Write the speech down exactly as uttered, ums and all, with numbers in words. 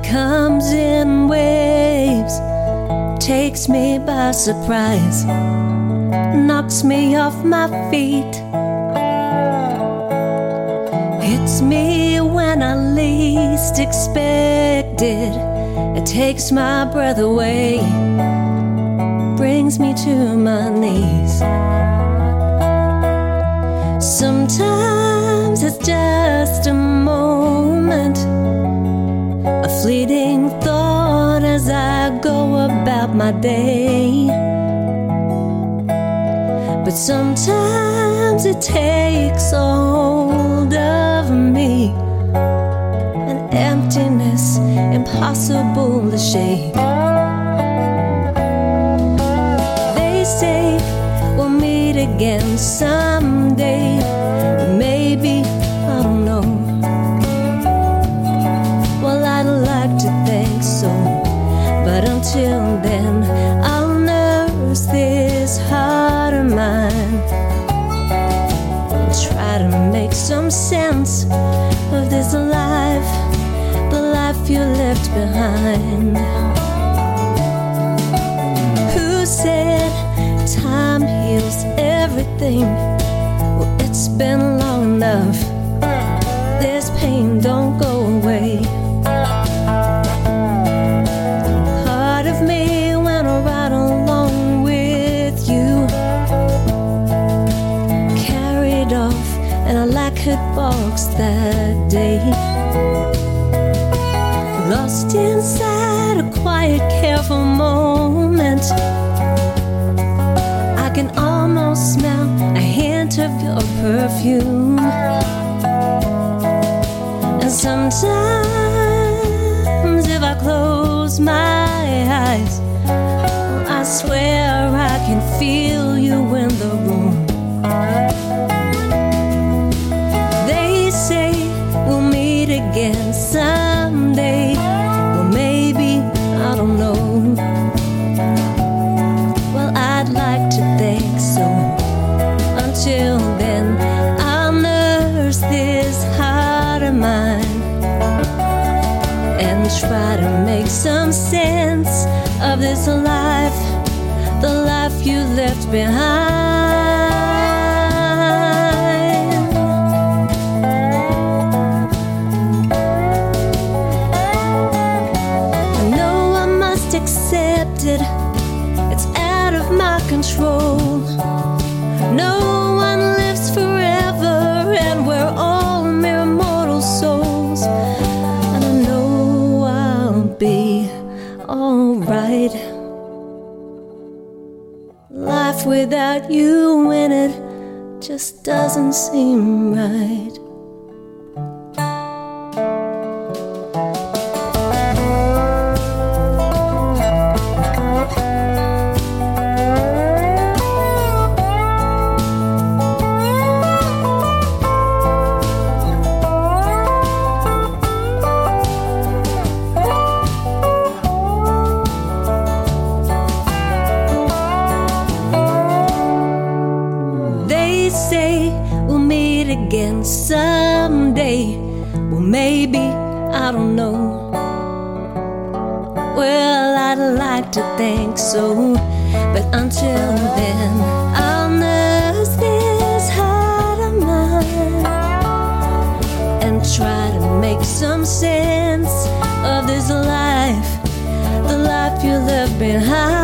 comes in waves, takes me by surprise, knocks me off my feet, hits me when I least expect it. It takes my breath away, brings me to my knees. Sometimes it's just a moment, a fleeting thought as I go about my day. But sometimes it takes a hold of me, an emptiness impossible to shake. They say we'll meet again someday, maybe, I don't know. Well, I'd like to think so, but until then I'll nurse this heart of mine and try to make some sense of this life, the life you left behind. Who said time heals everything? Well, it's been long enough. This pain don't go away. Part of me went right along with you, carried off in a lacquered box that day, lost inside a quiet, careful moment. I can almost smell a hint of your perfume. And sometimes if I close my eyes, I swear I can feel you in the room. They say we'll meet again someday. Well, maybe, I don't know. Well, I'd like to think so. Until then, I'll nurse this heart of mine and try to make some sense of this life, the life you left behind. I know I must accept it, it's out of my control. No one lives forever, and we're all mere mortal souls. And I know I'll be alright. Life without you in it just doesn't seem right. Say we'll meet again someday. Well, maybe, I don't know. Well, I'd like to think so, but until then I'll nurse this heart of mine and try to make some sense of this life, the life you left behind.